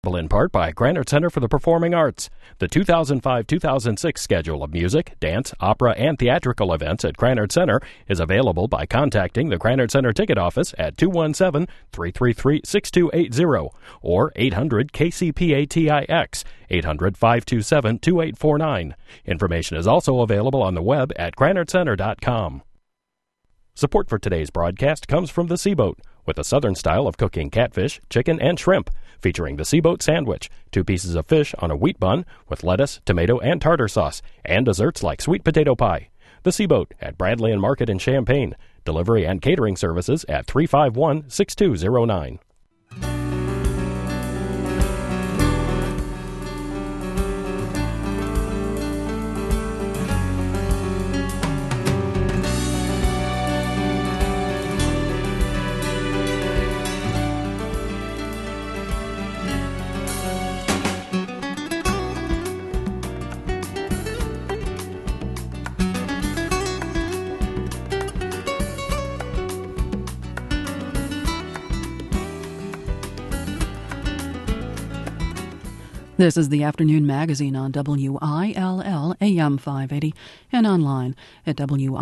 In part by Granite Center for the Performing Arts. The 2005-2006 schedule of music, dance, opera, and theatrical events at Granite Center is available by contacting the Granite Center ticket office at 217-333-6280 or 800-KCPATIX, 800-527-2849. Information is also available on the web at granitecenter.com. Support for today's broadcast comes from the Seaboat, with a southern style of cooking catfish, chicken, and shrimp, featuring the Seaboat sandwich, 2 pieces of fish on a wheat bun with lettuce, tomato, and tartar sauce, and desserts like sweet potato pie. The Seaboat at Bradley and Market in Champaign. Delivery and catering services at 351-6209. This is the Afternoon Magazine on WILL AM 580 and online at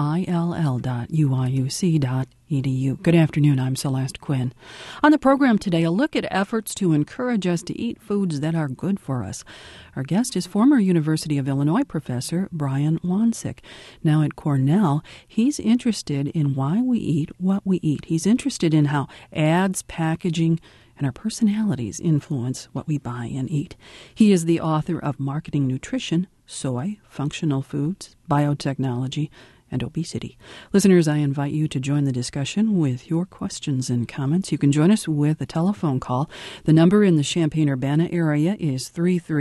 WILL.uiuc.edu. Good afternoon, I'm Celeste Quinn. On the program today, a look at efforts to encourage us to eat foods that are good for us. Our guest is former University of Illinois professor Brian Wansink. Now at Cornell, he's interested in why we eat what we eat. He's interested in how ads, packaging, and our personalities influence what we buy and eat. He is the author of Marketing Nutrition, Soy, Functional Foods, Biotechnology, and Obesity. Listeners, I invite you to join the discussion with your questions and comments. You can join us with a telephone call. The number in the Champaign-Urbana area is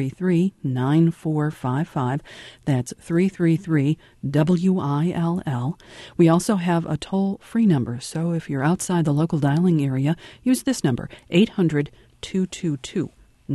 333-9455. That's 333-WILL. We also have a toll-free number, so if you're outside the local dialing area, use this number, 800-222-9455,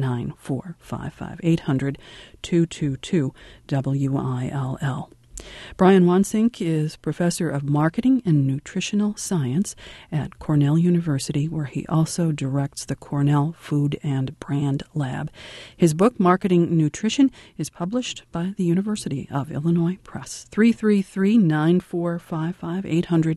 800-222-WILL. Brian Wansink is professor of marketing and nutritional science at Cornell University, where he also directs the Cornell Food and Brand Lab. His book, Marketing Nutrition, is published by the University of Illinois Press. 333-9455,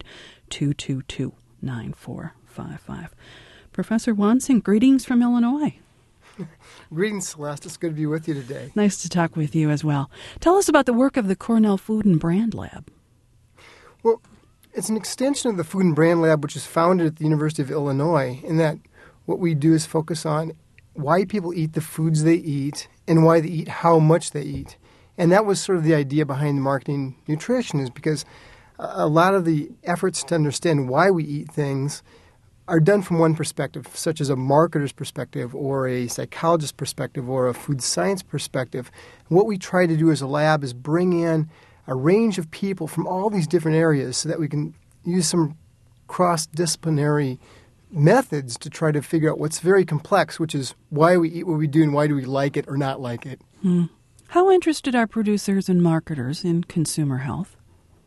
800-222-9455. Professor Wansink, greetings from Illinois. Greetings, Celeste. It's good to be with you today. Nice to talk with you as well. Tell us about the work of the Cornell Food and Brand Lab. Well, it's an extension of the Food and Brand Lab, which is founded at the University of Illinois, in that what we do is focus on why people eat the foods they eat and why they eat how much they eat. And that was sort of the idea behind Marketing Nutrition, is because a lot of the efforts to understand why we eat things are done from one perspective, such as a marketer's perspective or a psychologist's perspective or a food science perspective. What we try to do as a lab is bring in a range of people from all these different areas so that we can use some cross-disciplinary methods to try to figure out what's very complex, which is why we eat what we do and why do we like it or not like it. How interested are producers and marketers in consumer health?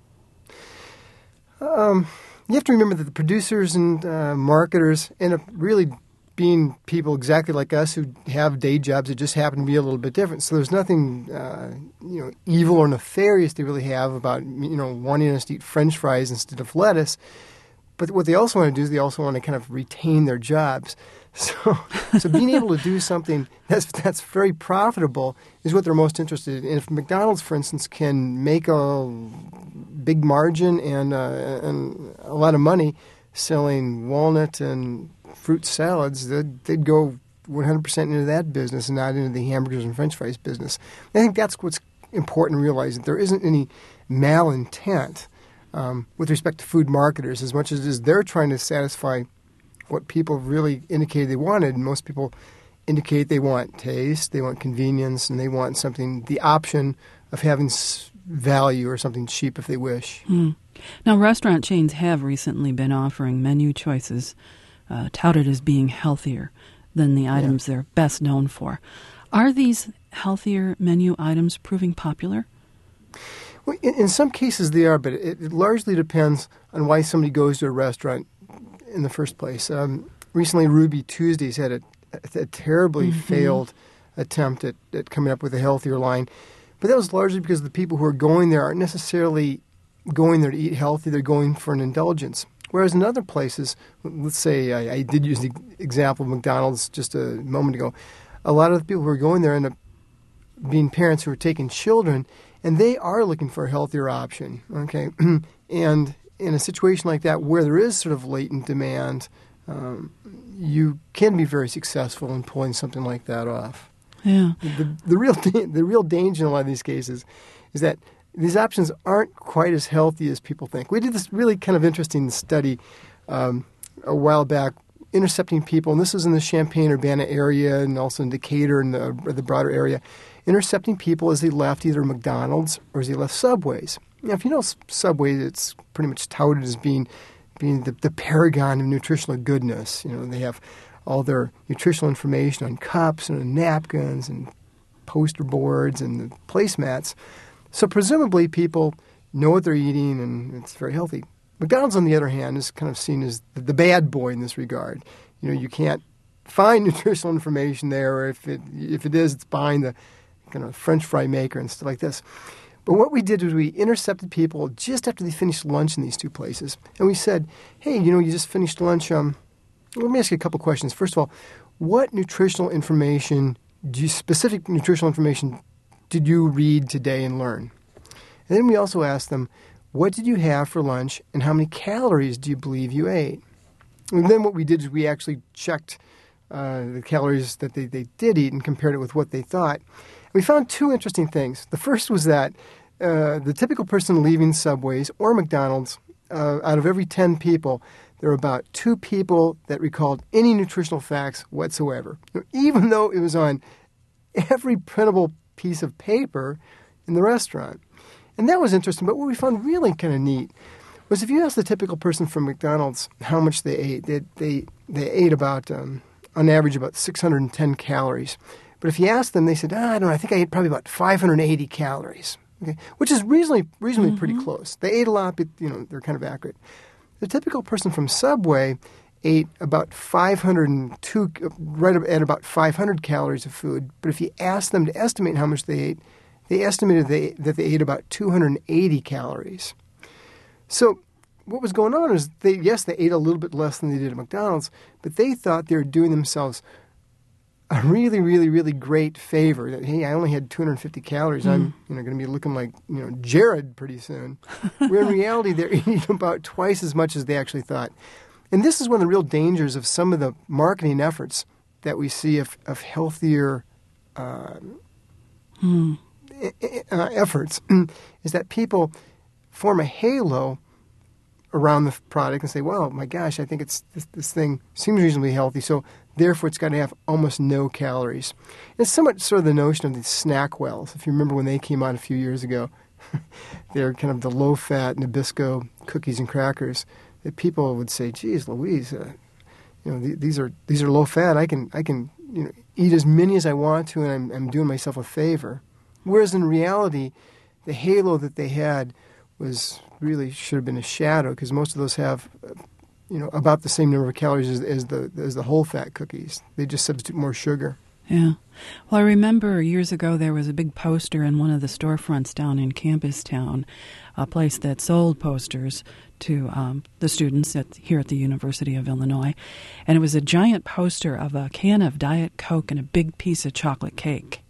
You have to remember that the producers and marketers end up really being people exactly like us who have day jobs that just happen to be a little bit different. So there's nothing, evil or nefarious they really have about, wanting us to eat French fries instead of lettuce. But what they also want to do is they also want to kind of retain their jobs. So being able to do something that's very profitable is what they're most interested in. If McDonald's, for instance, can make a big margin and a lot of money selling walnut and fruit salads, they'd go 100% into that business and not into the hamburgers and French fries business. I think that's what's important to realize, that there isn't any malintent with respect to food marketers as much as it is they're trying to satisfy what people really indicated they wanted. Most people indicate they want taste, they want convenience, and they want something, the option of having value or something cheap if they wish. Now, restaurant chains have recently been offering menu choices touted as being healthier than the items they're best known for. Are these healthier menu items proving popular? Well, in some cases they are, but it largely depends on why somebody goes to a restaurant in the first place. Recently, Ruby Tuesdays had a a terribly failed attempt at coming up with a healthier line. But that was largely because the people who are going there aren't necessarily going there to eat healthy. They're going for an indulgence. Whereas in other places, let's say I did use the example of McDonald's just a moment ago, a lot of the people who are going there end up being parents who are taking children, and they are looking for a healthier option. Okay, and in a situation like that where there is sort of latent demand, you can be very successful in pulling something like that off. Yeah. The real danger in a lot of these cases is that these options aren't quite as healthy as people think. We did this really kind of interesting study a while back, intercepting people, and this was in the Champaign-Urbana area and also in Decatur and the broader area, intercepting people as they left either McDonald's or as they left Subway's. Now, if you know Subway, it's pretty much touted as being the paragon of nutritional goodness. You know, they have all their nutritional information on cups and on napkins and poster boards and the placemats. So presumably people know what they're eating and it's very healthy. McDonald's, on the other hand, is kind of seen as the bad boy in this regard. You know, you can't find nutritional information there, or if it is, it's behind the kind of French fry maker and stuff like this. But what we did was we intercepted people just after they finished lunch in these two places. And we said, hey, you know, you just finished lunch. Let me ask you a couple questions. First of all, what nutritional information, specific nutritional information, did you read today and learn? And then we also asked them, what did you have for lunch and how many calories do you believe you ate? And then what we did is we actually checked the calories that they did eat and compared it with what they thought. We found two interesting things. The first was that the typical person leaving Subway's or McDonald's, out of every 10 people, there were about 2 people that recalled any nutritional facts whatsoever, even though it was on every printable piece of paper in the restaurant. And that was interesting. But what we found really kind of neat was if you ask the typical person from McDonald's how much they ate, they ate about, on average, about 610 calories. But if you ask them, they said, I don't know, I think I ate probably about 580 calories, okay, which is reasonably pretty close. They ate a lot, but, you know, they're kind of accurate. The typical person from Subway ate about 502, right at about 500 calories of food. But if you asked them to estimate how much they ate, they estimated that they ate about 280 calories. So what was going on is they ate a little bit less than they did at McDonald's, but they thought they were doing themselves a really, really, really great favor. That, hey, I only had 250 calories. I'm going to be looking like Jared pretty soon. Where in reality, they're eating about twice as much as they actually thought. And this is one of the real dangers of some of the marketing efforts that we see of healthier efforts, is that people form a halo around the product and say, well, my gosh, I think this thing seems reasonably healthy, so therefore it's got to have almost no calories. And it's somewhat sort of the notion of the SnackWells. If you remember when they came out a few years ago, they're kind of the low-fat Nabisco cookies and crackers that people would say, geez, Louise, these are low-fat. I can eat as many as I want to, and I'm doing myself a favor. Whereas in reality, the halo that they had really should have been a shadow, because most of those have about the same number of calories as the whole fat cookies. They just substitute more sugar. Yeah. Well, I remember years ago there was a big poster in one of the storefronts down in Campus Town, a place that sold posters to the students here at the University of Illinois. And it was a giant poster of a can of Diet Coke and a big piece of chocolate cake.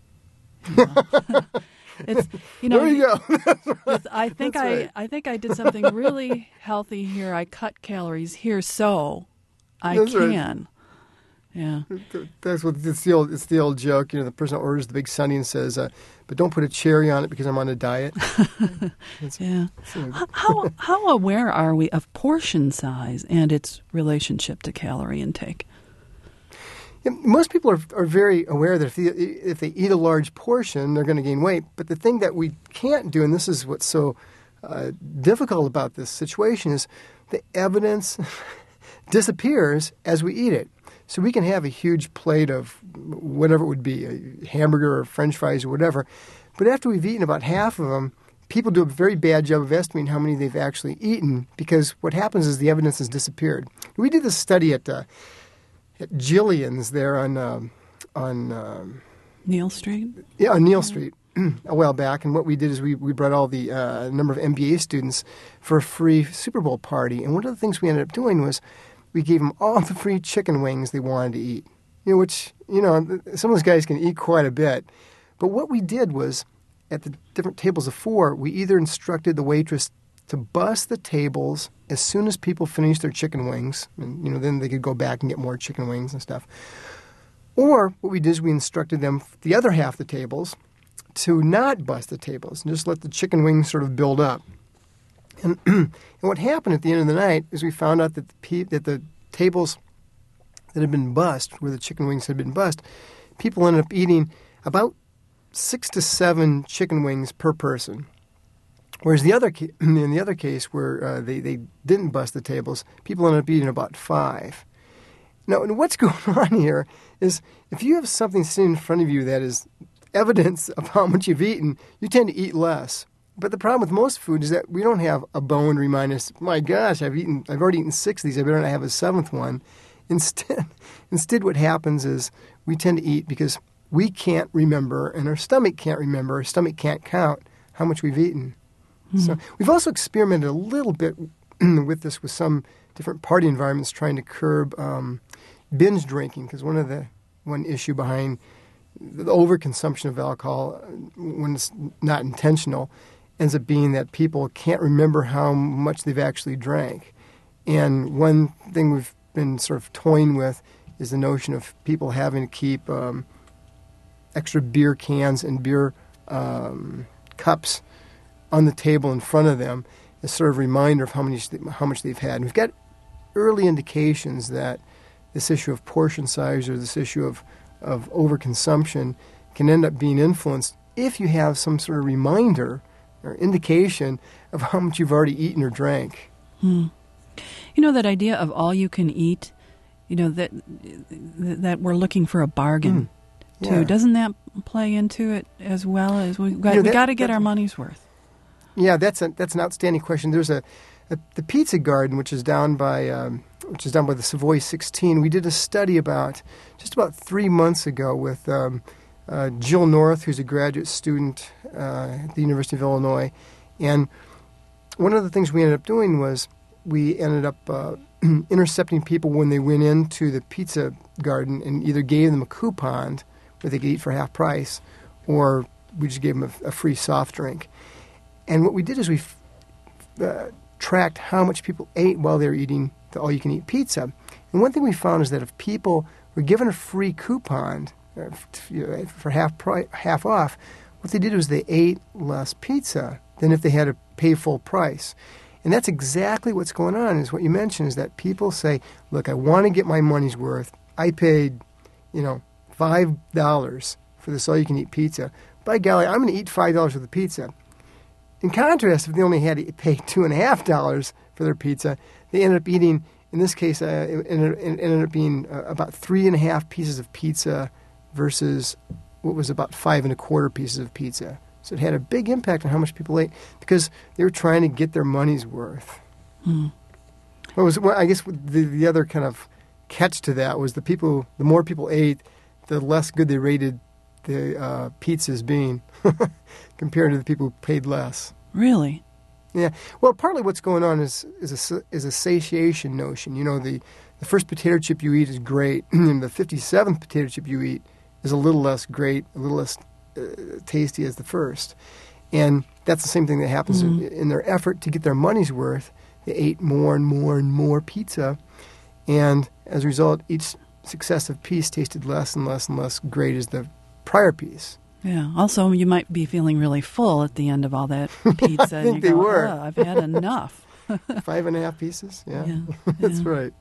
It's, there you go. I think I did something really healthy here. I cut calories here, so That's can. Right. Yeah, that's what it's the old joke. The person orders the Big Sunny and says, "But don't put a cherry on it because I'm on a diet." Yeah. How aware are we of portion size and its relationship to calorie intake? Yeah, most people are very aware that if they eat a large portion, they're going to gain weight. But the thing that we can't do, and this is what's so difficult about this situation, is the evidence disappears as we eat it. So we can have a huge plate of whatever it would be, a hamburger or French fries or whatever. But after we've eaten about half of them, people do a very bad job of estimating how many they've actually eaten, because what happens is the evidence has disappeared. We did this study at at Jillian's there on Neal Street? Yeah, on Neal Street a while back. And what we did is we brought all the number of MBA students for a free Super Bowl party. And one of the things we ended up doing was we gave them all the free chicken wings they wanted to eat, which, some of those guys can eat quite a bit. But what we did was at the different tables of 4, we either instructed the waitress to bus the tables as soon as people finished their chicken wings. And, then they could go back and get more chicken wings and stuff. Or what we did is we instructed them, the other half of the tables, to not bust the tables and just let the chicken wings sort of build up. And, and what happened at the end of the night is we found out that the tables that had been bussed, where the chicken wings had been bussed, people ended up eating about 6 to 7 chicken wings per person. Whereas in the other case where they didn't bust the tables, people ended up eating about 5. Now, and what's going on here is if you have something sitting in front of you that is evidence of how much you've eaten, you tend to eat less. But the problem with most food is that we don't have a bone to remind us, my gosh, I've already eaten 6 of these, I better not have a 7th one. Instead, what happens is we tend to eat because we can't remember, and our stomach can't remember, our stomach can't count how much we've eaten. Mm-hmm. So we've also experimented a little bit with this with some different party environments trying to curb binge drinking, because one issue behind the overconsumption of alcohol, when it's not intentional, ends up being that people can't remember how much they've actually drank. And one thing we've been sort of toying with is the notion of people having to keep extra beer cans and beer cups on the table in front of them as sort of a reminder of how much they've had. And we've got early indications that this issue of portion size or this issue of overconsumption can end up being influenced if you have some sort of reminder or indication of how much you've already eaten or drank. That idea of all you can eat, that we're looking for a bargain too. Yeah. Doesn't that play into it as well? As we got to get our money's worth. Yeah, that's an outstanding question. There's the Pizza Garden, which is down by the Savoy 16. We did a study about 3 months ago with Jill North, who's a graduate student at the University of Illinois. And one of the things we ended up doing was we ended up intercepting people when they went into the Pizza Garden and either gave them a coupon where they could eat for half price, or we just gave them a free soft drink. And what we did is we tracked how much people ate while they were eating the all-you-can-eat pizza. And one thing we found is that if people were given a free coupon for half off, what they did was they ate less pizza than if they had to pay full price. And that's exactly what's going on, is what you mentioned, is that people say, look, I want to get my money's worth. I paid, $5 for this all-you-can-eat pizza. By golly, I'm going to eat $5 worth of pizza. In contrast, if they only had to pay $2.50 for their pizza, they ended up eating, in this case, it ended up being about 3.5 pieces of pizza versus what was about 5.25 pieces of pizza. So it had a big impact on how much people ate because they were trying to get their money's worth. I guess the other kind of catch to that was the more people ate, the less good they rated the pizzas being compared to the people who paid less. Really? Yeah. Well, partly what's going on is a satiation notion. The first potato chip you eat is great, and the 57th potato chip you eat is a little less great, a little less tasty as the first. And that's the same thing that happens in their effort to get their money's worth. They ate more and more and more pizza, and as a result, each successive piece tasted less and less and less great as the prior piece. Yeah. Also, you might be feeling really full at the end of all that pizza. I think they were. Oh, I've had enough. 5.5 pieces? Yeah. Yeah. That's right.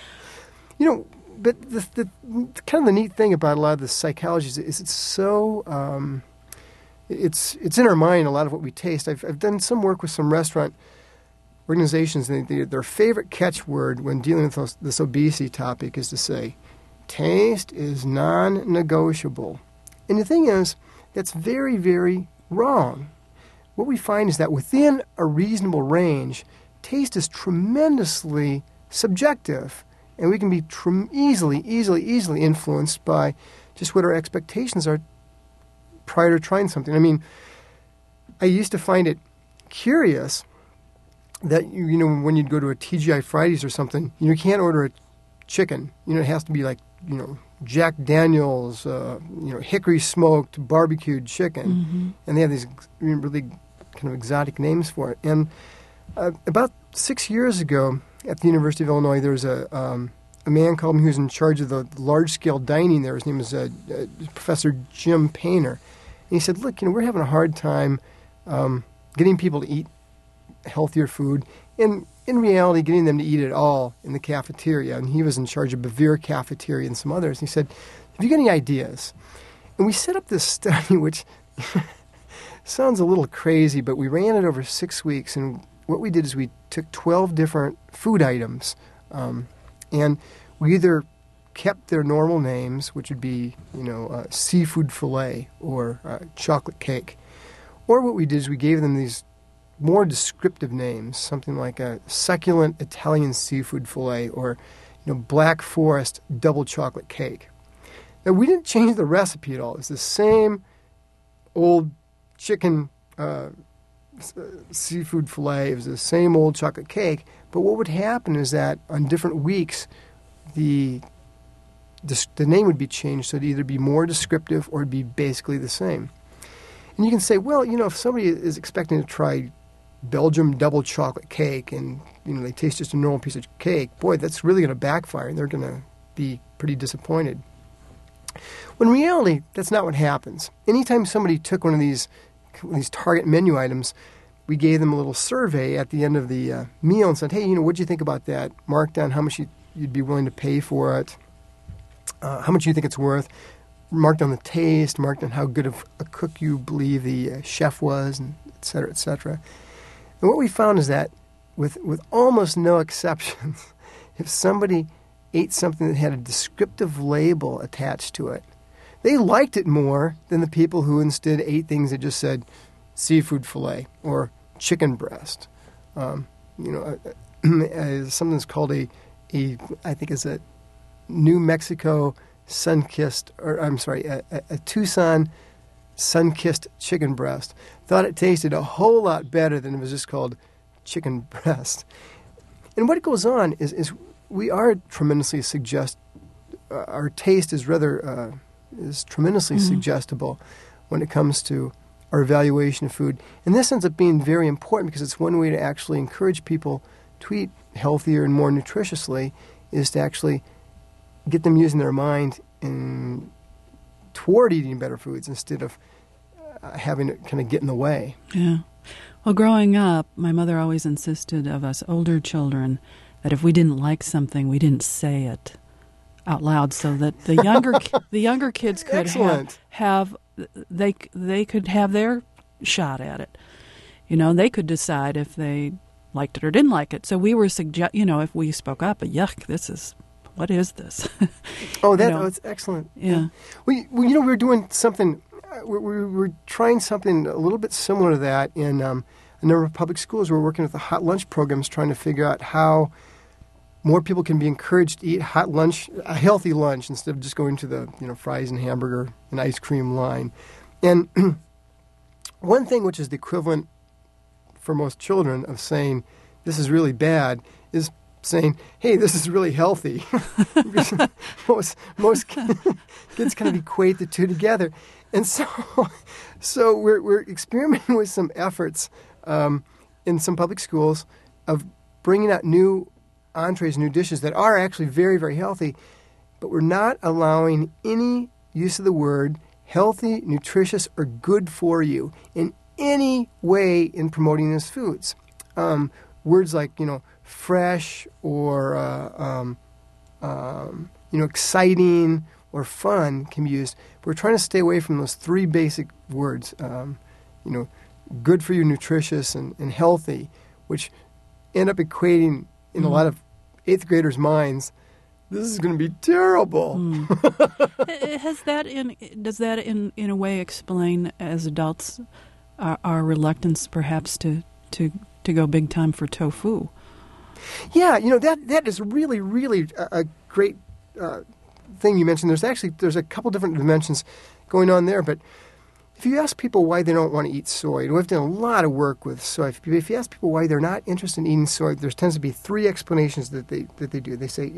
But the kind of the neat thing about a lot of the psychology is it's so it's in our mind, a lot of what we taste. I've done some work with some restaurant organizations, and their favorite catchword when dealing with this obesity topic is to say, taste is non-negotiable. And the thing is, that's very, very wrong. What we find is that within a reasonable range, taste is tremendously subjective. And we can be easily influenced by just what our expectations are prior to trying something. I mean, I used to find it curious that, when you'd go to a TGI Fridays or something, you can't order a chicken. It has to be like, Jack Daniel's, hickory smoked barbecued chicken. Mm-hmm. And they have these really kind of exotic names for it. And about 6 years ago at the University of Illinois, there was a man called me who was in charge of the large-scale dining there. His name is Professor Jim Painter. And he said, look, we're having a hard time getting people to eat healthier food, and in reality, getting them to eat it all in the cafeteria. And he was in charge of Bevere Cafeteria and some others. And he said, have you got any ideas? And we set up this study, which sounds a little crazy, but we ran it over 6 weeks. And what we did is we took 12 different food items, and we either kept their normal names, which would be, seafood fillet or chocolate cake. Or what we did is we gave them these more descriptive names, something like a succulent Italian seafood fillet or, Black Forest double chocolate cake. Now, we didn't change the recipe at all. It's the same old chicken seafood fillet. It was the same old chocolate cake. But what would happen is that on different weeks, the name would be changed, so it'd either be more descriptive or it'd be basically the same. And you can say, well, if somebody is expecting to try Belgium double chocolate cake and, they taste just a normal piece of cake, boy, that's really going to backfire and they're going to be pretty disappointed. When in reality, that's not what happens. Anytime somebody took one of these target menu items, we gave them a little survey at the end of the meal and said, hey, what'd you think about that? Mark down how much you'd be willing to pay for it, how much you think it's worth. Marked on the taste, marked on how good of a cook you believe the chef was, and et cetera, et cetera. And what we found is that with almost no exceptions, if somebody ate something that had a descriptive label attached to it, they liked it more than the people who instead ate things that just said seafood fillet or chicken breast. Something that's called I think it's a New Mexico sun-kissed, a Tucson sun-kissed chicken breast. Thought it tasted a whole lot better than it was just called chicken breast. And what goes on is we are tremendously our taste is rather is tremendously suggestible when it comes to our evaluation of food. And this ends up being very important because it's one way to actually encourage people to eat healthier and more nutritiously, is to actually get them using their mind toward eating better foods instead of having it kind of get in the way. Yeah. Well, growing up, my mother always insisted of us older children that if we didn't like something, we didn't say it out loud, so that the younger kids could they could have their shot at it. They could decide if they liked it or didn't like it. So we were if we spoke up, yuck, what is this? That's excellent. Yeah. We're doing something. We're trying something a little bit similar to that in a number of public schools. We're working with the hot lunch programs, trying to figure out how more people can be encouraged to eat hot lunch, a healthy lunch, instead of just going to the fries and hamburger and ice cream line. And one thing which is the equivalent for most children of saying this is really bad is saying, hey, this is really healthy. most kids kind of equate the two together. And so we're experimenting with some efforts in some public schools of bringing out new entrees, new dishes that are actually very, very healthy, but we're not allowing any use of the word healthy, nutritious, or good for you in any way in promoting these foods. Words like, fresh or, exciting or fun can be used. But we're trying to stay away from those three basic words, good for you, nutritious, and healthy, which end up equating in a lot of 8th graders' minds, this is going to be terrible. Does that in a way explain, as adults, our reluctance perhaps to go big time for tofu? Yeah, that is really, really a great thing you mentioned. There's a couple different dimensions going on there, but if you ask people why they don't want to eat soy, and we've done a lot of work with soy. If you ask people why they're not interested in eating soy, there tends to be three explanations that they do. They say,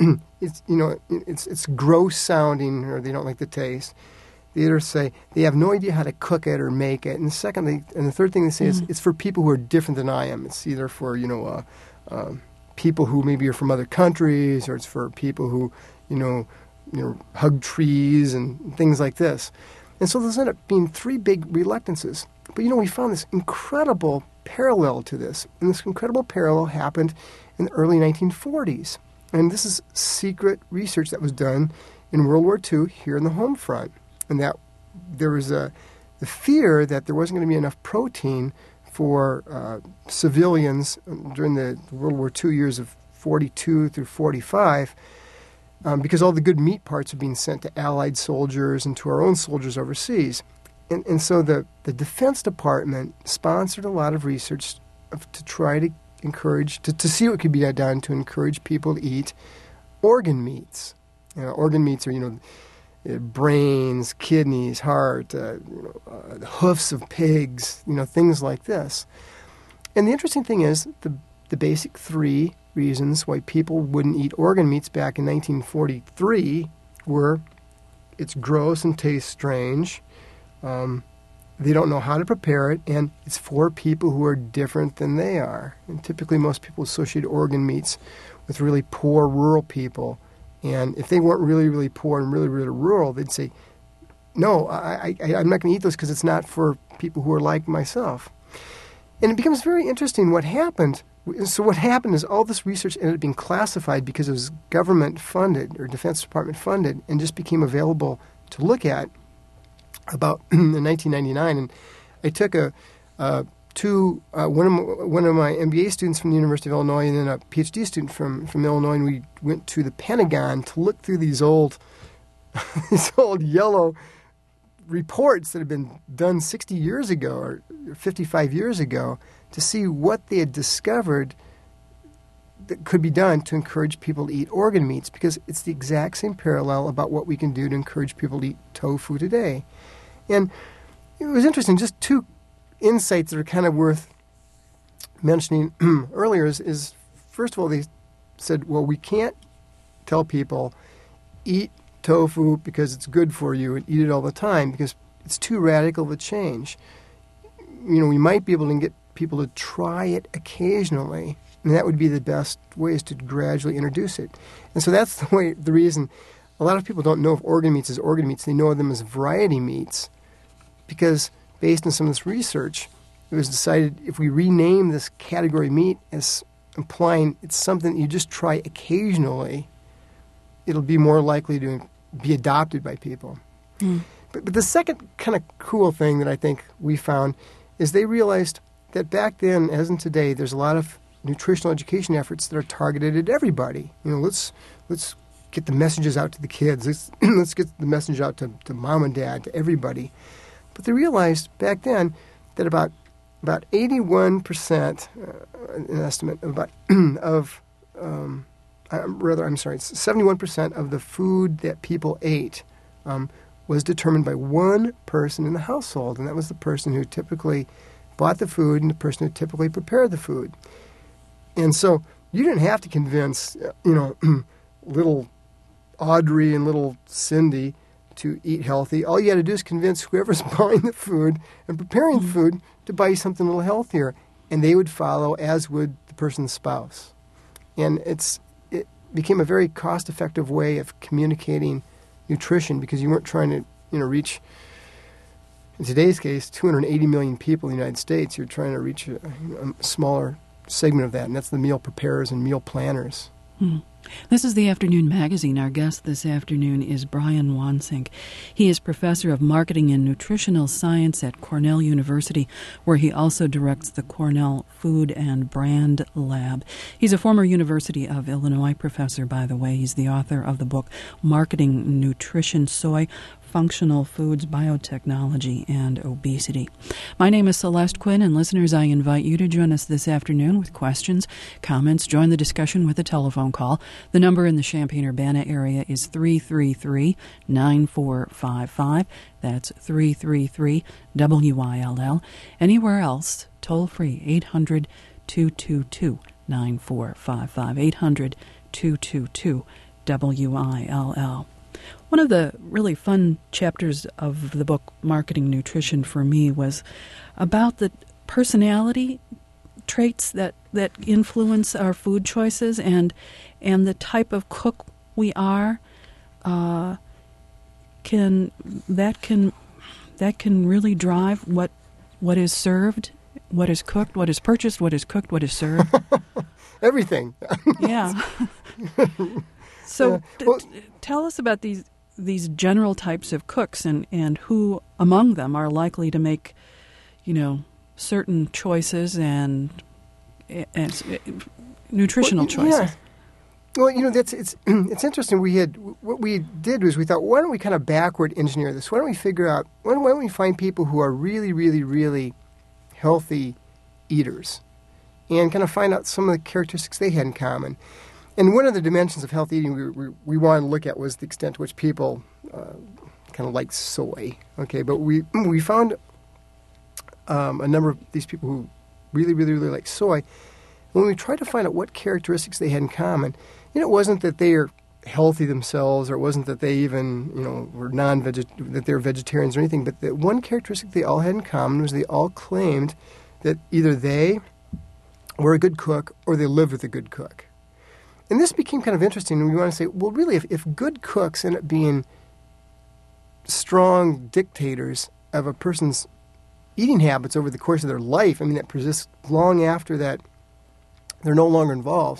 it's gross sounding, or they don't like the taste. They either say they have no idea how to cook it or make it, and the third thing they say is it's for people who are different than I am. It's either for people who maybe are from other countries, or it's for people who hug trees and things like this. And so there's ended up being three big reluctances. But, we found this incredible parallel to this. And this incredible parallel happened in the early 1940s. And this is secret research that was done in World War II here in the home front. And that there was the fear that there wasn't going to be enough protein for civilians during the World War II years of 42 through 45, because all the good meat parts are being sent to Allied soldiers and to our own soldiers overseas. And so the Defense Department sponsored a lot of research to try to encourage, to see what could be done to encourage people to eat organ meats. Organ meats are, brains, kidneys, heart, the hoofs of pigs, things like this. And the interesting thing is the basic three reasons why people wouldn't eat organ meats back in 1943 were it's gross and tastes strange, they don't know how to prepare it, and it's for people who are different than they are. And typically most people associate organ meats with really poor rural people, and if they weren't really, really poor and really, really rural, they'd say, no, I'm not going to eat those because it's not for people who are like myself. And it becomes very interesting what happened. So what happened is all this research ended up being classified because it was government funded or Defense Department funded and just became available to look at about in 1999. And I took one of my MBA students from the University of Illinois and then a PhD student from Illinois, and we went to the Pentagon to look through these old yellow reports that had been done 60 years ago or 55 years ago to see what they had discovered that could be done to encourage people to eat organ meats, because it's the exact same parallel about what we can do to encourage people to eat tofu today. And it was interesting, just two insights that are kind of worth mentioning earlier is, first of all, they said, well, we can't tell people eat tofu because it's good for you and eat it all the time because it's too radical of a change. We might be able to get people to try it occasionally, and that would be the best way, is to gradually introduce it. And so that's the reason a lot of people don't know of organ meats as organ meats. They know of them as variety meats because based on some of this research, it was decided if we rename this category meat as implying it's something that you just try occasionally, it'll be more likely to be adopted by people. Mm. But the second kind of cool thing that I think we found is they realized that back then, as in today, there's a lot of nutritional education efforts that are targeted at everybody. Let's get the messages out to the kids. Let's get the message out to mom and dad, to everybody. But they realized back then that about 81%, an estimate of 71% of the food that people ate was determined by one person in the household, and that was the person who typically bought the food and the person who typically prepared the food. And so you didn't have to convince, little Audrey and little Cindy to eat healthy. All you had to do is convince whoever's buying the food and preparing the food to buy something a little healthier, and they would follow, as would the person's spouse. And it became a very cost-effective way of communicating nutrition because you weren't trying to, reach, in today's case, 280 million people in the United States. You're trying to reach a smaller segment of that, and that's the meal preparers and meal planners. Hmm. This is the Afternoon Magazine. Our guest this afternoon is Brian Wansink. He is professor of marketing and nutritional science at Cornell University, where he also directs the Cornell Food and Brand Lab. He's a former University of Illinois professor, by the way. He's the author of the book Marketing Nutrition Soy, functional foods, biotechnology, and obesity. My name is Celeste Quinn, and listeners, I invite you to join us this afternoon with questions, comments. Join the discussion with a telephone call. The number in the Champaign-Urbana area is 333-9455. That's 333-WILL. Anywhere else, toll free, 800-222-9455, 800-222-WILL. One of the really fun chapters of the book Marketing Nutrition for me was about the personality traits that influence our food choices, and the type of cook we are can really drive what is served, what is cooked, what is purchased, what is cooked, what is served. Everything. Yeah. So tell us about these general types of cooks and who among them are likely to make, certain choices and nutritional choices. Yeah. Well, it's interesting. What we did was we thought, why don't we kind of backward engineer this? Why don't we figure out, why don't we find people who are really, really, really healthy eaters and kind of find out some of the characteristics they had in common. And one of the dimensions of healthy eating we wanted to look at was the extent to which people kind of like soy. Okay, but we found a number of these people who really, really, really like soy. When we tried to find out what characteristics they had in common, it wasn't that they are healthy themselves, or it wasn't that they even, were that they were vegetarians or anything, but the one characteristic they all had in common was they all claimed that either they were a good cook or they lived with a good cook. And this became kind of interesting, and we want to say, well, really, if good cooks end up being strong dictators of a person's eating habits over the course of their life, that persists long after that they're no longer involved.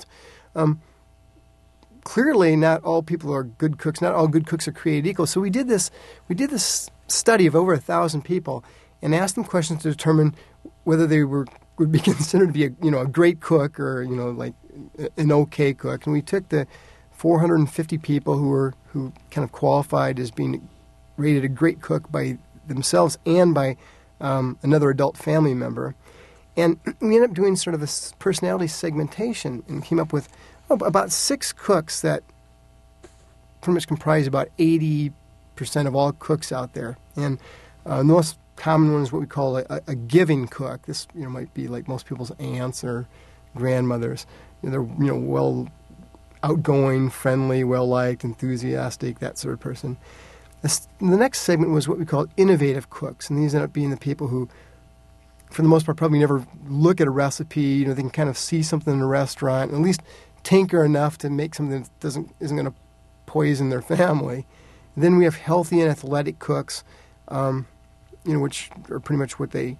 Clearly, not all people are good cooks. Not all good cooks are created equal. So we did this study of over 1,000 people and asked them questions to determine whether they would be considered to be a great cook or like an okay cook. And we took the 450 people who kind of qualified as being rated a great cook by themselves and by another adult family member. And we ended up doing sort of a personality segmentation and came up with about 6 cooks that pretty much comprise about 80% of all cooks out there. And the most common one is what we call a giving cook. This might be like most people's aunts or grandmothers. They're well outgoing, friendly, well-liked, enthusiastic, that sort of person. The next segment was what we call innovative cooks, and these end up being the people who, for the most part, probably never look at a recipe. They can kind of see something in a restaurant and at least tinker enough to make something that isn't going to poison their family. And then we have healthy and athletic cooks, which are pretty much what they're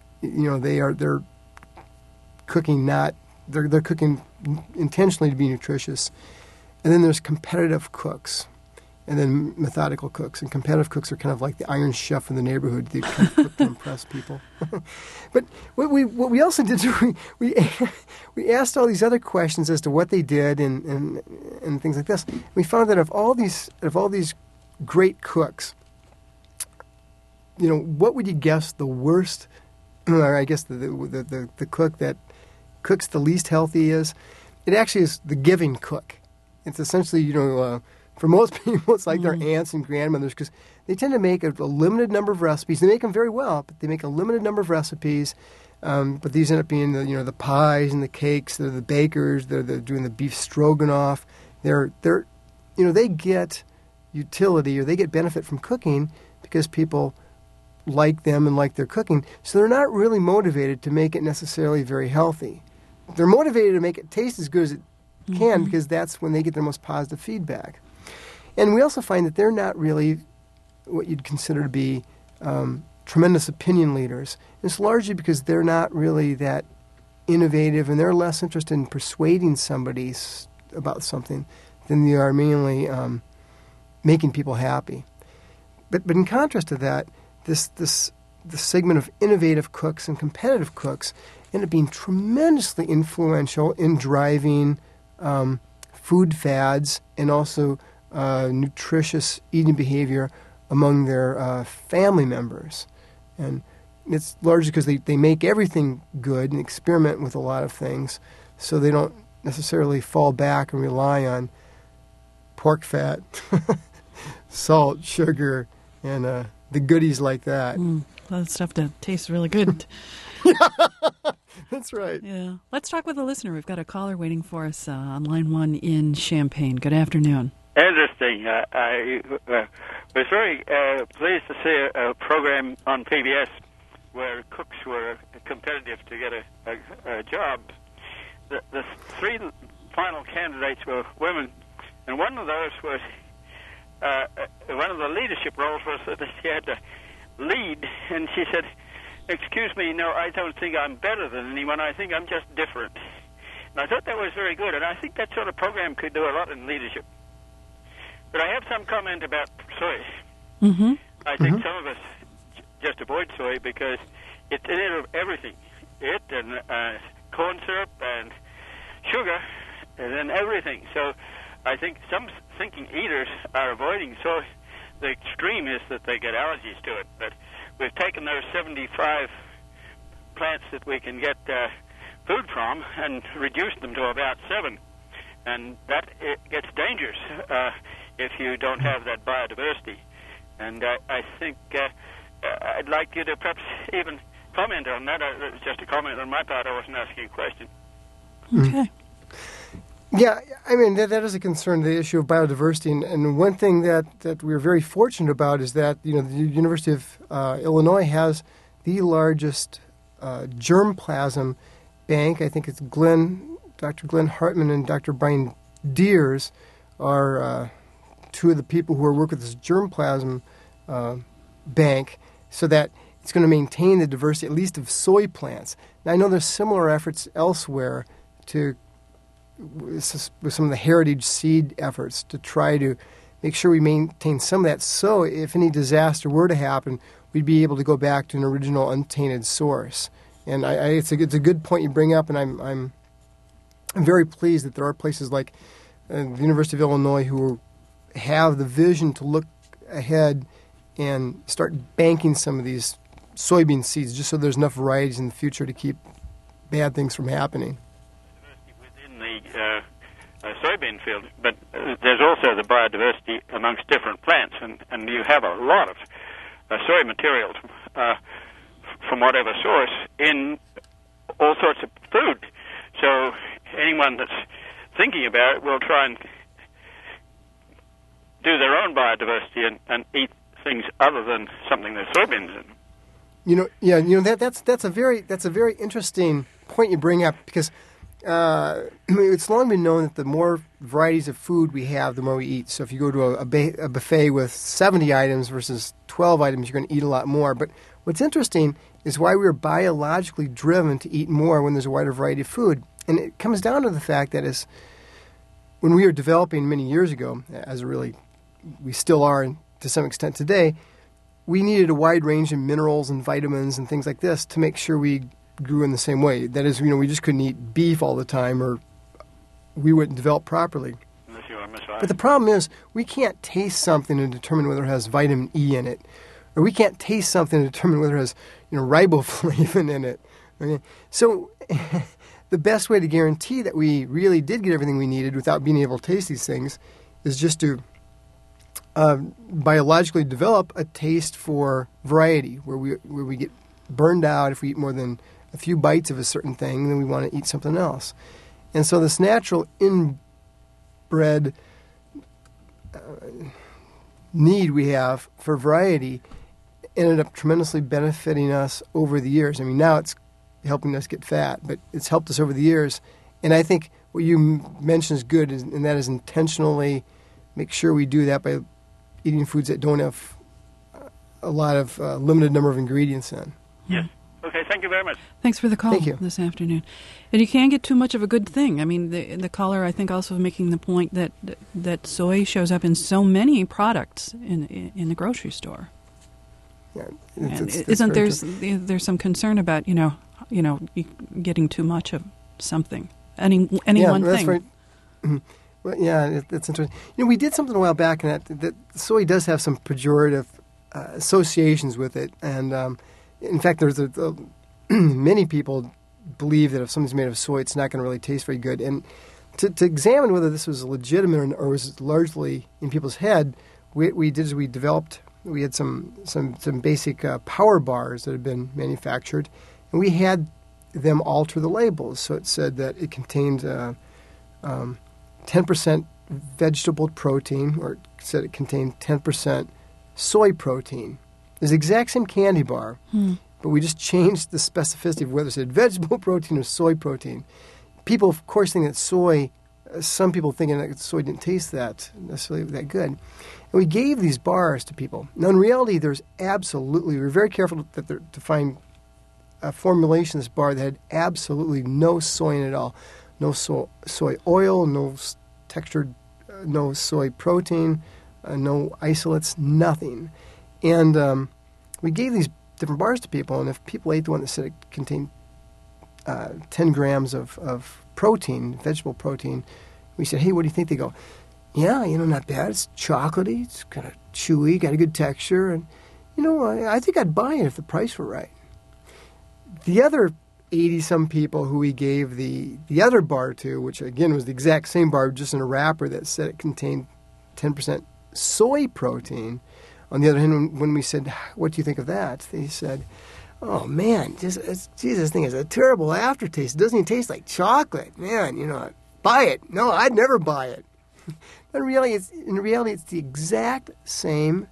cooking they're cooking intentionally to be nutritious. And then there's competitive cooks, and then methodical cooks. And competitive cooks are kind of like the Iron Chef in the neighborhood. They kind of cook to impress people. But what we also did is we asked all these other questions as to what they did and things like this. We found that of all these great cooks, what would you guess the worst, or I guess the cook that cooks the least healthy is? It actually is the giving cook. It's essentially, for most people, it's like their aunts and grandmothers, because they tend to make a limited number of recipes. They make them very well, but they make a limited number of recipes. But these end up being the pies and the cakes. They're the bakers. They're doing the beef stroganoff. They get utility, or they get benefit from cooking because people like them and like their cooking. So they're not really motivated to make it necessarily very healthy. They're motivated to make it taste as good as it can, because that's when they get their most positive feedback. And we also find that they're not really what you'd consider to be tremendous opinion leaders. It's largely because they're not really that innovative, and they're less interested in persuading somebody about something than they are mainly making people happy. But in contrast to that, this segment of innovative cooks and competitive cooks end up being tremendously influential in driving food fads and also nutritious eating behavior among their family members. And it's largely because they make everything good and experiment with a lot of things, so they don't necessarily fall back and rely on pork fat, salt, sugar, and the goodies like that. That stuff that tastes really good. That's right. Yeah. Let's talk with a listener. We've got a caller waiting for us on line 1 in Champaign. Good afternoon. Interesting. I was very pleased to see a program on PBS where cooks were competitive to get a job. The 3 final candidates were women, and one of those was one of the leadership roles was that she had to lead, and she said, "Excuse me, no, I don't think I'm better than anyone. I think I'm just different." And I thought that was very good, and I think that sort of program could do a lot in leadership. But I have some comment about soy. Mm-hmm. I think some of us just avoid soy because it's in everything. It and corn syrup and sugar and then everything. So I think some thinking eaters are avoiding soy. The extreme is that they get allergies to it. But we've taken those 75 plants that we can get food from and reduced them to about 7. And that it gets dangerous if you don't have that biodiversity. And I think I'd like you to perhaps even comment on that. It was just a comment on my part. I wasn't asking a question. Okay. Yeah, I mean, that is a concern, the issue of biodiversity. And one thing that we're very fortunate about is that, the University of Illinois has the largest germplasm bank. I think it's Dr. Glenn Hartman and Dr. Brian Deers are 2 of the people who are working with this germplasm bank, so that it's going to maintain the diversity, at least of soy plants. Now, I know there's similar efforts elsewhere with some of the heritage seed efforts to try to make sure we maintain some of that. So if any disaster were to happen, we'd be able to go back to an original untainted source. And it's a good point you bring up, and I'm very pleased that there are places like the University of Illinois who have the vision to look ahead and start banking some of these soybean seeds, just so there's enough varieties in the future to keep bad things from happening. Within the soybean field, but there's also the biodiversity amongst different plants, and you have a lot of soy materials from whatever source in all sorts of food. So anyone that's thinking about it will try and do their own biodiversity and eat things other than something that soybeans in. That's a very interesting point you bring up, because it's long been known that the more varieties of food we have, the more we eat. So if you go to a buffet with 70 items versus 12 items, you're going to eat a lot more. But what's interesting is why we're biologically driven to eat more when there's a wider variety of food. And it comes down to the fact that when we were developing many years ago, we still are to some extent today, we needed a wide range of minerals and vitamins and things like this to make sure we grew in the same way. That is, we just couldn't eat beef all the time, or we wouldn't develop properly. But the problem is, we can't taste something and determine whether it has vitamin E in it, or we can't taste something and determine whether it has riboflavin in it. Okay? So the best way to guarantee that we really did get everything we needed without being able to taste these things is just to biologically develop a taste for variety, where we get burned out if we eat more than a few bites of a certain thing, then we want to eat something else. And so this natural inbred need we have for variety ended up tremendously benefiting us over the years. I mean, now it's helping us get fat, but it's helped us over the years. And I think what you mentioned is good, and that is intentionally make sure we do that by eating foods that don't have a lot of limited number of ingredients in. Yes. Okay, thank you very much. Thanks for the call this afternoon. And you can't get too much of a good thing. I mean, the caller, I think, also making the point that soy shows up in so many products in the grocery store. Yeah, isn't there's some concern about getting too much of something, any one that's thing? Right. Well, yeah, that's interesting. We did something a while back, and that soy does have some pejorative associations with it. And in fact, there's many people believe that if something's made of soy, it's not going to really taste very good. And to examine whether this was legitimate or was largely in people's head, we had some basic power bars that had been manufactured, and we had them alter the labels. So it said that it contained 10% vegetable protein, or it said it contained 10% soy protein. It's the exact same candy bar, but we just changed the specificity of whether it said vegetable protein or soy protein. People, of course, think that soy, some people thinking that soy didn't taste necessarily that good. And we gave these bars to people. Now, in reality, we were very careful to find a formulation of this bar that had absolutely no soy in it at all. No soy oil, no textured, no soy protein, no isolates, nothing. And we gave these different bars to people, and if people ate the one that said it contained 10 grams of protein, vegetable protein, we said, hey, what do you think? They go, yeah, not bad. It's chocolatey, it's kind of chewy, got a good texture, and, I think I'd buy it if the price were right. The other 80-some people who we gave the other bar to, which again was the exact same bar, just in a wrapper that said it contained 10% soy protein. On the other hand, when we said, what do you think of that? They said, oh, man, this thing has a terrible aftertaste. It doesn't even taste like chocolate. Man, buy it. No, I'd never buy it. But in reality, it's the exact same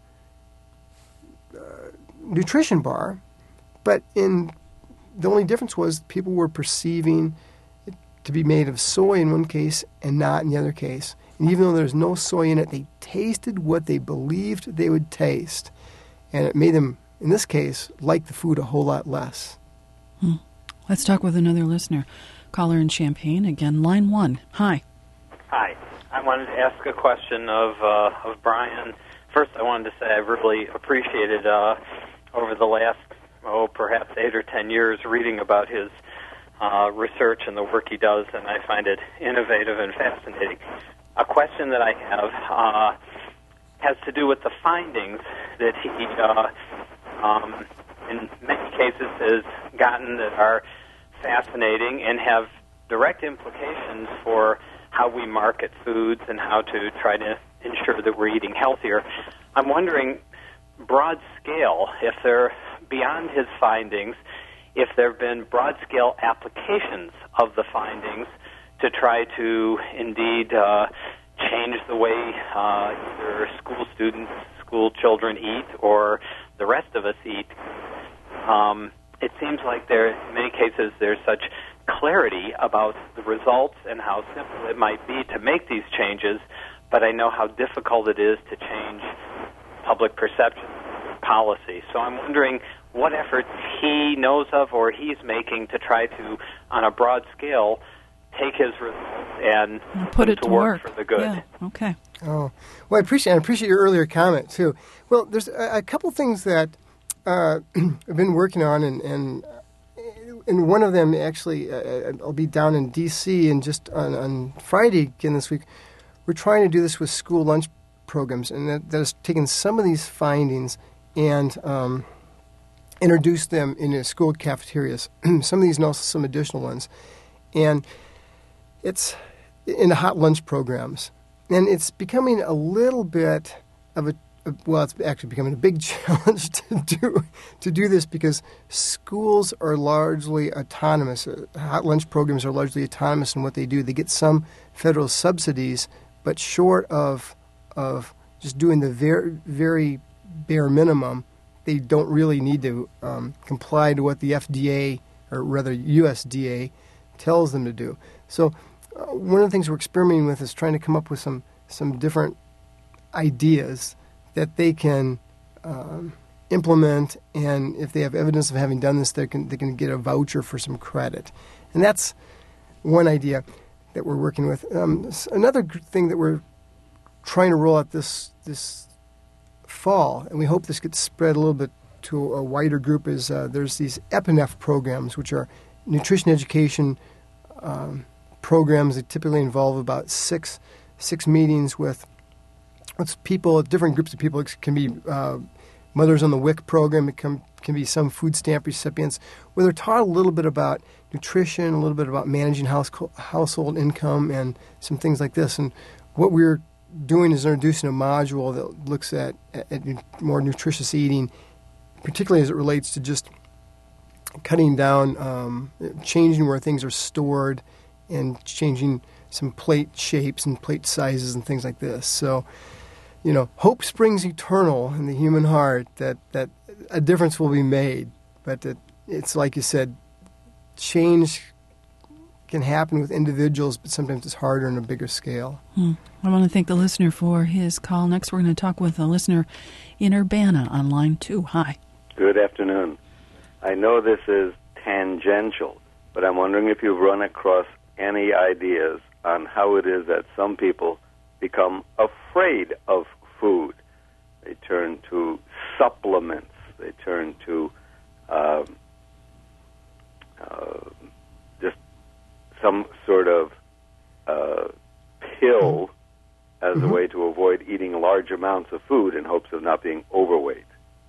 nutrition bar, but the only difference was people were perceiving it to be made of soy in one case and not in the other case. And even though there's no soy in it, they tasted what they believed they would taste. And it made them, in this case, like the food a whole lot less. Let's talk with another listener. Caller in Champaign, again, line 1. Hi. Hi. I wanted to ask a question of Brian. First, I wanted to say I really appreciated over the last, perhaps 8 or 10 years reading about his research and the work he does, and I find it innovative and fascinating. A question that I have has to do with the findings that he, in many cases, has gotten that are fascinating and have direct implications for how we market foods and how to try to ensure that we're eating healthier. I'm wondering, broad scale, if they're beyond his findings, if there have been broad-scale applications of the findings to try to indeed change the way either school students, school children eat, or the rest of us eat. It seems like there, in many cases, there's such clarity about the results and how simple it might be to make these changes, but I know how difficult it is to change public perception, policy. So I'm wondering what efforts he knows of or he's making to try to, on a broad scale, take his results and put it to work for the good. Yeah, okay. Oh, well, I appreciate your earlier comment, too. Well, there's a couple things that I've been working on, and one of them, actually, I'll be down in D.C., and just on Friday again this week, we're trying to do this with school lunch programs, and that has taken some of these findings and introduced them into school cafeterias. Some of these and also some additional ones. And it's in the hot lunch programs. And it's becoming a little bit of it's actually becoming a big challenge to do this because schools are largely autonomous. Hot lunch programs are largely autonomous in what they do. They get some federal subsidies, but short of just doing the very, very bare minimum, they don't really need to comply to what the FDA, or rather USDA, tells them to do. So one of the things we're experimenting with is trying to come up with some different ideas that they can implement, and if they have evidence of having done this, they can get a voucher for some credit. And that's one idea that we're working with. Another thing that we're trying to roll out this fall, and we hope this gets spread a little bit to a wider group, is there's these EPINEF programs, which are nutrition education programs that typically involve about six meetings with people, different groups of people. It can be Mothers on the WIC program. It can be some food stamp recipients where they're taught a little bit about nutrition, a little bit about managing household income, and some things like this. And what we're doing is introducing a module that looks at more nutritious eating, particularly as it relates to just cutting down, changing where things are stored, and changing some plate shapes and plate sizes and things like this. So, hope springs eternal in the human heart that a difference will be made. But it's like you said, change can happen with individuals, but sometimes it's harder on a bigger scale. I want to thank the listener for his call. Next, we're going to talk with a listener in Urbana on line 2. Hi. Good afternoon. I know this is tangential, but I'm wondering if you've run across any ideas on how it is that some people become afraid of food. They turn to supplements. They turn to just some sort of pill as a way to avoid eating large amounts of food in hopes of not being overweight.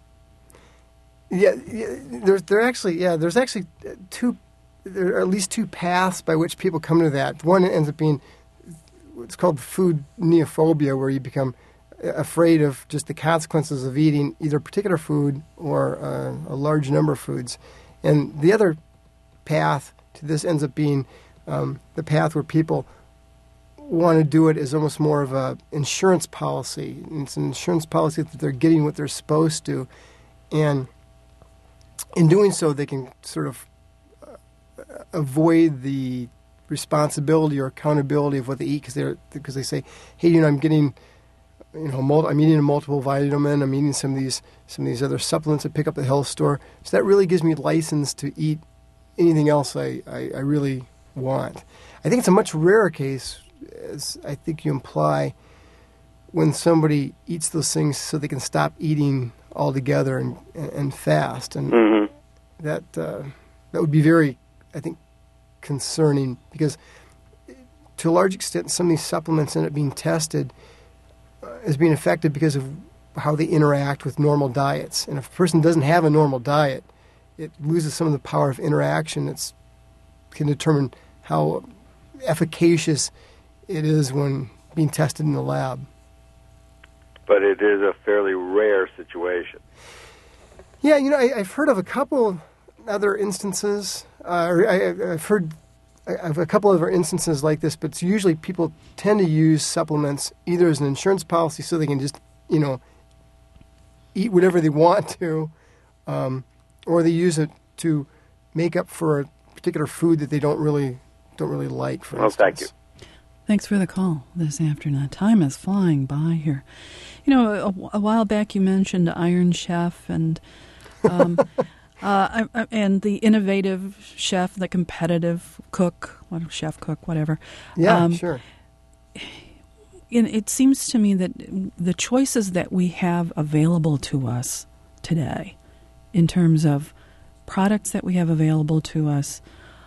There's actually two. There are at least two paths by which people come to that. One ends up being what's called food neophobia, where you become afraid of just the consequences of eating either a particular food or a large number of foods. And the other path to this ends up being the path where people want to do it as almost more of an insurance policy. And it's an insurance policy that they're getting what they're supposed to. And in doing so, they can sort of avoid the responsibility or accountability of what they eat because they say, hey, I'm getting, I'm eating a multiple vitamin, I'm eating some of these other supplements I pick up at the health store, so that really gives me license to eat anything else I really want. I think it's a much rarer case, as I think you imply, when somebody eats those things so they can stop eating altogether and fast, and that would be very, I think, concerning, because to a large extent some of these supplements end up being tested as being effective because of how they interact with normal diets. And if a person doesn't have a normal diet, it loses some of the power of interaction that can determine how efficacious it is when being tested in the lab. But it is a fairly rare situation. Yeah, I've heard of a couple other instances. I've heard of a couple other instances like this, but it's usually people tend to use supplements either as an insurance policy so they can just, eat whatever they want to, or they use it to make up for a particular food that they don't really like, for instance. Thank you. Thanks for the call this afternoon. Time is flying by here. A while back you mentioned Iron Chef and and the innovative chef, the competitive cook, chef cook, whatever. Yeah, sure. It seems to me that the choices that we have available to us today, in terms of products that we have available to us,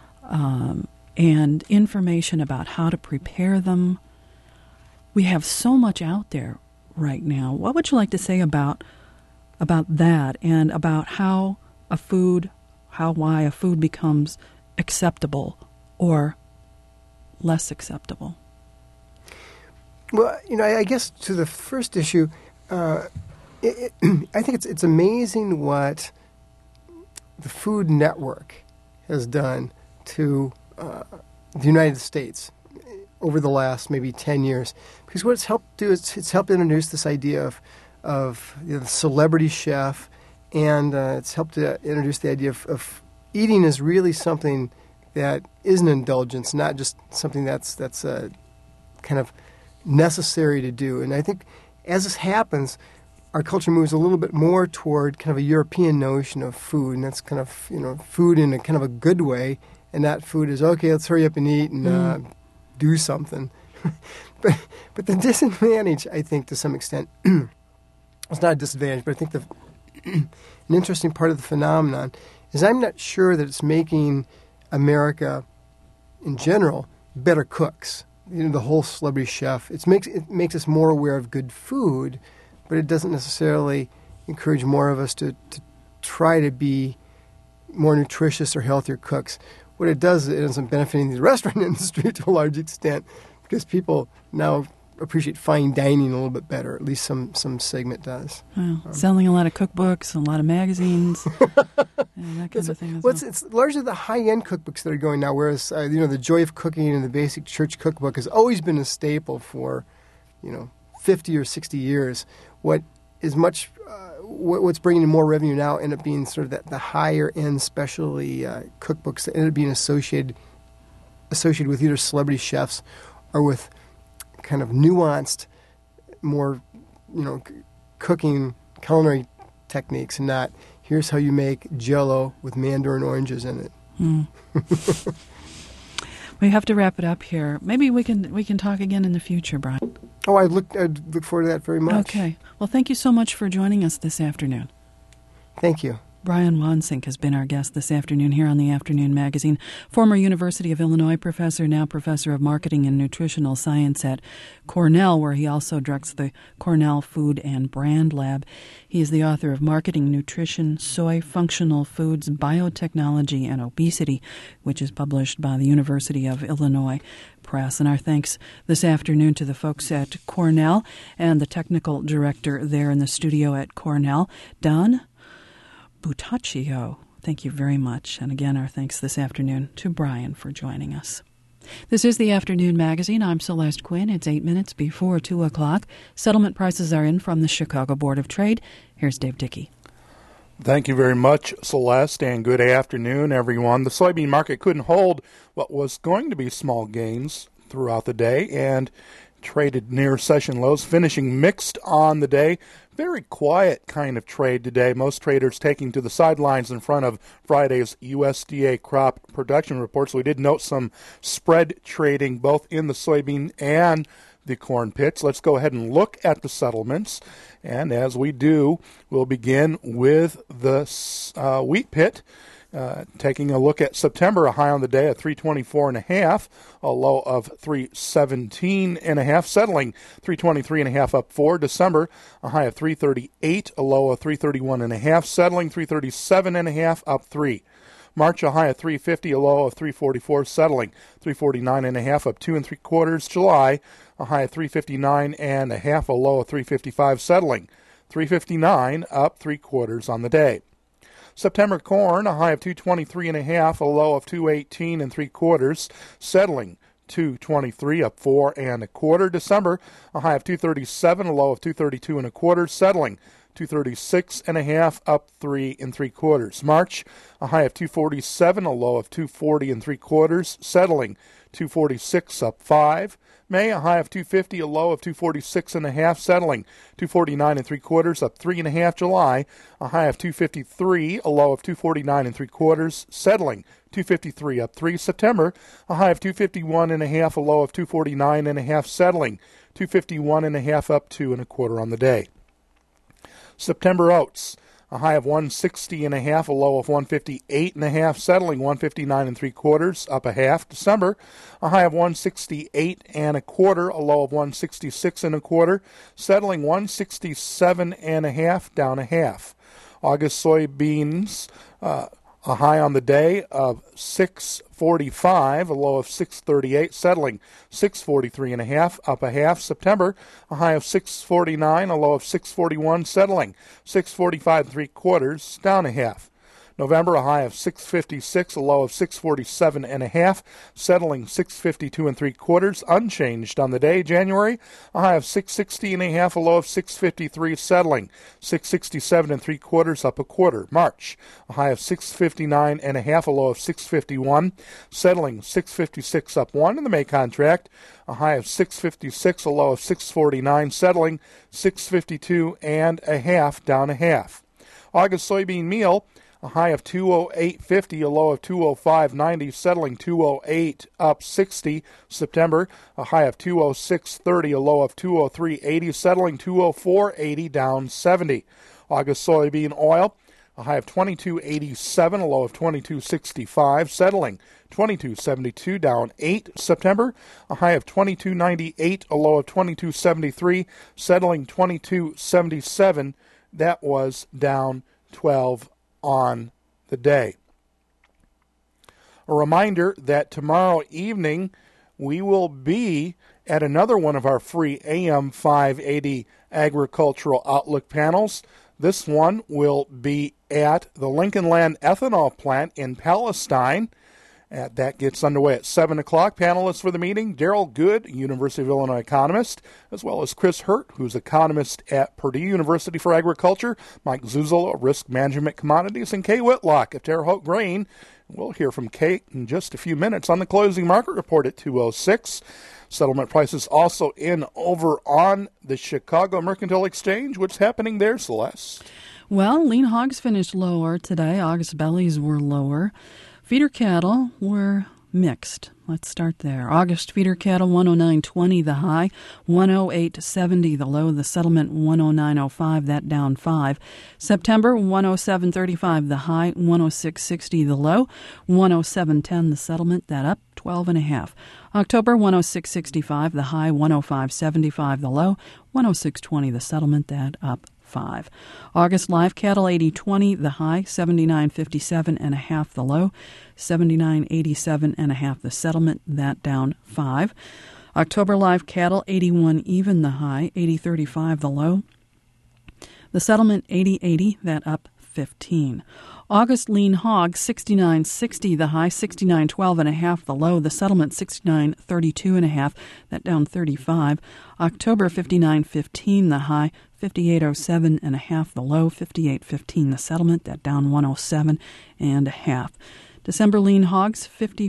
and information about how to prepare them, we have so much out there right now. What would you like to say about that, and about why a food becomes acceptable or less acceptable? Well, I guess to the first issue, I think it's amazing what the Food Network has done to the United States over the last maybe 10 years. Because what it's helped do is it's helped introduce this idea of the celebrity chef, and it's helped to introduce the idea of eating as really something that is an indulgence, not just something that's kind of necessary to do. And I think as this happens, our culture moves a little bit more toward kind of a European notion of food, and that's kind of food in a kind of a good way, and that food is okay. Let's hurry up and eat and do something. but the disadvantage, I think, to some extent, it's not a disadvantage, but I think an interesting part of the phenomenon is I'm not sure that it's making America in general better cooks. The whole celebrity chef. It makes us more aware of good food, but it doesn't necessarily encourage more of us to try to be more nutritious or healthier cooks. What it does, it ends up benefiting the restaurant industry to a large extent, because people now appreciate fine dining a little bit better. At least some segment does. Wow. Selling a lot of cookbooks, a lot of magazines, and that kind of thing as well. It's largely the high-end cookbooks that are going now, whereas the Joy of Cooking and the Basic Church Cookbook has always been a staple for 50 or 60 years. What is what's bringing in more revenue now end up being sort of the higher-end specialty cookbooks that end up being associated with either celebrity chefs or with kind of nuanced, more, cooking, culinary techniques, and not here's how you make Jell-O with mandarin oranges in it. We have to wrap it up here. Maybe we can talk again in the future, Brian. Oh, I'd look forward to that very much. Okay. Well, thank you so much for joining us this afternoon. Thank you. Brian Wansink has been our guest this afternoon here on the Afternoon Magazine. Former University of Illinois professor, now professor of marketing and nutritional science at Cornell, where he also directs the Cornell Food and Brand Lab. He is the author of Marketing, Nutrition, Soy, Functional Foods, Biotechnology, and Obesity, which is published by the University of Illinois Press. And our thanks this afternoon to the folks at Cornell and the technical director there in the studio at Cornell, Don Butaccio. Thank you very much. And again, our thanks this afternoon to Brian for joining us. This is the Afternoon Magazine. I'm Celeste Quinn. It's 8 minutes before 2 o'clock. Settlement prices are in from the Chicago Board of Trade. Here's Dave Dickey. Thank you very much, Celeste, and good afternoon, everyone. The soybean market couldn't hold what was going to be small gains throughout the day and traded near session lows, finishing mixed on the day. Very quiet kind of trade today. Most traders taking to the sidelines in front of Friday's USDA crop production report. So we did note some spread trading both in the soybean and the corn pits. Let's go ahead and look at the settlements. And as we do, we'll begin with the wheat pit. Taking a look at September, a high on the day at 324.5, a low of 317.5, settling 323.5 up 4. December, a high of 338, a low of 331.5, settling 337.5 up 3. March, a high of 350, a low of 344, settling 349.5 up 2 3/4. July, a high of 359.5, a low of 355, settling 359 up 3/4 on the day. September corn, a high of 223.5, a low of 218 3/4, settling 223 up 4 1/4. December, a high of 237, a low of 232 1/4, settling 236.5 up 3 3/4. March, a high of 247, a low of 240 3/4, settling 246 up 5. May, a high of 250, a low of 246.5, settling 249 3/4, up 3 1/2. July, a high of 253, a low of 249 3/4, settling 253 up 3. September, a high of 251.5, a low of 249.5, settling 251.5 up 2 1/4 on the day. September oats, a high of 160.5, a low of 158.5, settling 159 3/4, up a half. December, a high of 168 1/4, a low of 166 1/4, settling 167.5, down a half. August soybeans, a high on the day of 645, a low of 638, settling 643.5, up a half. September, a high of 649, a low of 641, settling 645 3/4, down a half. November, a high of 656, a low of 647.5, settling 652 3/4, unchanged on the day. January, a high of 660.5, a low of 653, settling 667 3/4, up a quarter. March, a high of 659.5, a low of 651, settling 656, up 1. In the May contract, a high of 656, a low of 649, settling 652.5, down a half. August soybean meal, a high of 208.50, a low of 205.90, settling 208, up 60. September, a high of 206.30, a low of 203.80, settling 204.80, down 70. August soybean oil, a high of 22.87, a low of 22.65, settling 22.72, down 8. September, a high of 22.98, a low of 22.73, settling 22.77, That was down 12 on the day. A reminder that tomorrow evening we will be at another one of our free AM 580 Agricultural Outlook panels. This one will be at the Lincoln Land Ethanol Plant in Palestine. That gets underway at 7 o'clock. Panelists for the meeting, Daryl Good, University of Illinois economist, as well as Chris Hurt, who's economist at Purdue University for Agriculture, Mike Zuzolo, Risk Management Commodities, and Kay Whitlock at Terre Haute Grain. We'll hear from Kate in just a few minutes on the closing market report at 2:06. Settlement prices also in over on the Chicago Mercantile Exchange. What's happening there, Celeste? Well, lean hogs finished lower today. August bellies were lower. Feeder cattle were mixed. Let's start there. August feeder cattle 109.20 the high, 108.70 the low. The settlement 109.05, that down 5. September 107.35 the high, 106.60 the low, 107.10 the settlement, that up 12.5. October 106.65 the high, 105.75 the low, 106.20 the settlement, that up 5. August live cattle 80.20 the high, 79.57 and a half the low, 79.87 and a half the settlement, that down 5. October live cattle 81 even the high, 80.35 the low, the settlement 80.80, that up 15. August lean hog 69.60 the high, 69.12 and a half the low, the settlement 69.32 and a half, that down 35. October 59.15 the high, 58.07 and a half the low, 58.15 the settlement, that down 107 and a half. December lean hogs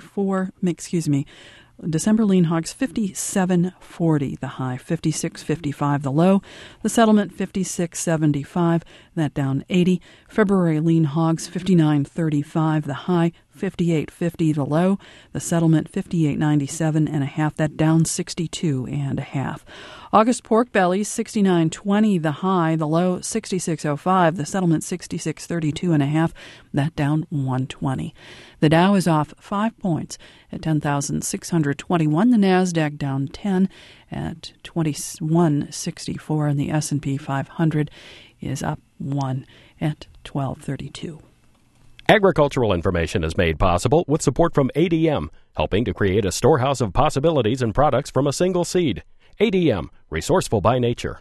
December lean hogs 57.40 the high, 56.55 the low, the settlement 56.75, that down 80. February lean hogs 59.35 the high, 58.50 the low, the settlement 58.97 and a half, that down 62 and a half. August pork bellies 69.20 the high, the low 66.05, the settlement 66.32 and a half, that down 120. The Dow is off 5 points at 10,621. The Nasdaq down 10 at 2164, and the S&P 500 is up 1 at 1232. Agricultural information is made possible with support from ADM, helping to create a storehouse of possibilities and products from a single seed. ADM, resourceful by nature.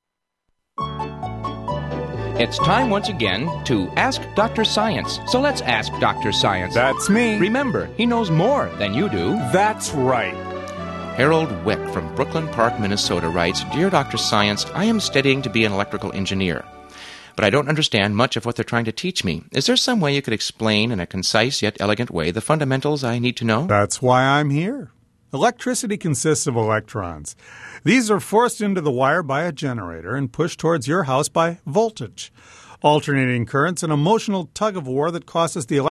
It's time once again to Ask Dr. Science. So let's ask Dr. Science. That's me. Remember, he knows more than you do. That's right. Harold Wick from Brooklyn Park, Minnesota writes, Dear Dr. Science, I am studying to be an electrical engineer, but I don't understand much of what they're trying to teach me. Is there some way you could explain in a concise yet elegant way the fundamentals I need to know? That's why I'm here. Electricity consists of electrons. These are forced into the wire by a generator and pushed towards your house by voltage. Alternating currents, an emotional tug-of-war that causes the